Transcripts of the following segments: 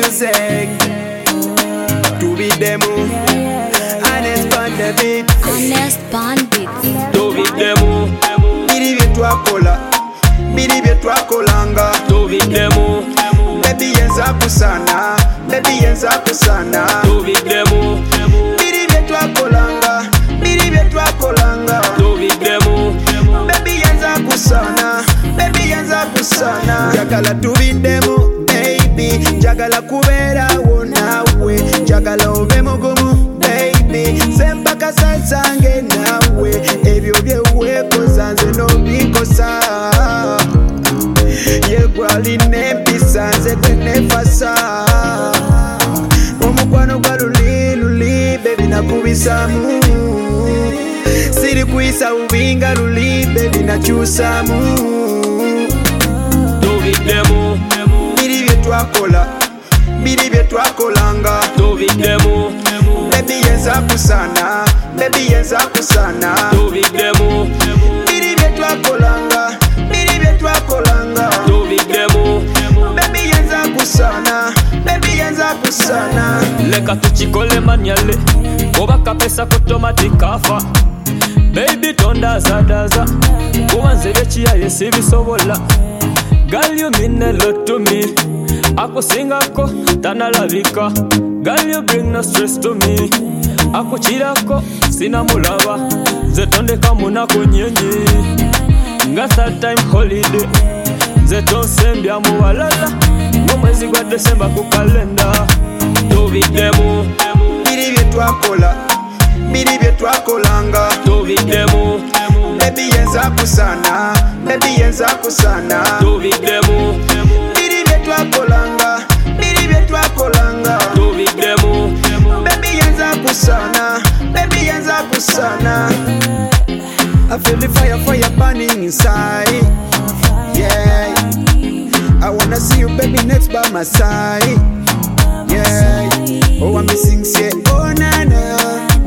music. To be demo. Honest Bandit. Honest Bandit. To be demo. Biri byetu akola. Biri byetu akolanga. To be demo. Baby yenza kusana. Baby yenza kusana. To be demo. Biri byetu akolanga. Biri byetu akolanga. To be demo. Baby yenza kusana. Baby yenza kusana. Jagala tubidemo baby. Jagala kubera wonawe. Jagala ove mugumu baby. Sempaka sasange nawe. Ebyo byewekoza nze nobikosa. Yegwali nempisa nze kwenefasa. Omukwano gwa luli baby nakubisamu. Siri kuisa ubinga luli baby nakyusamu. To be demo. Biri byetu akola. Biri byetu akolanga. To be demo. Baby yenza kusana. Baby yenza kusana. To be demo. Biri byetu akolanga. Biri byetu akolanga. To be demo. Baby yenza kusana. Baby yenza kusana. Leka tuchikole manyale oba kapesa kutomati kafa baby tondazadaza kubanze bekiyaye sibisobola. Girl you mean a lot to me. Akusingako tanalabika. Girl you bring no stress to me. Akuchirako sina mulaba. Zetondeka munako nyenye nga third time holiday. Zetonsembya muwalala ngomwezi gwa December ku kalenda. To be demo. Biri byetu akola. Biri byetu akolanga. To be demo. Baby yenza kusana. Baby yenza kusana. To be demo. Biri byetu akolanga. Biri byetu akolanga. To be demo. Baby yenza kusana. Baby yenza kusana. I feel the fire burning inside. Yeah. I wanna see you baby next by my side. Yeah. Oh I'm missing say oh nana.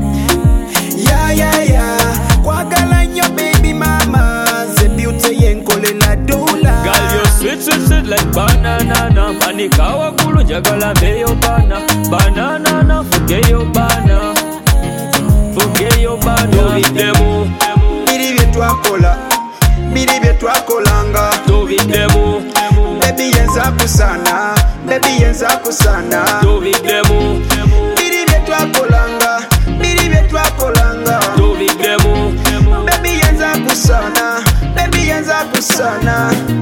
Yeah. Kwagala nyo baby mama. The beauty yenkole la dola. Girl you sweet like banana. Panikawa kulu njagala meyo bana. Banana forget your bana. Forget your bana. To be demo. Biri byetu akola. Biri byetu akolanga. To be demo. Baby yenza kusana. Baby yenza kusana. To be demo. Biri byetu akolanga. Biri byetu akolanga. To be demo. Baby yenza kusana. Baby yenza kusana.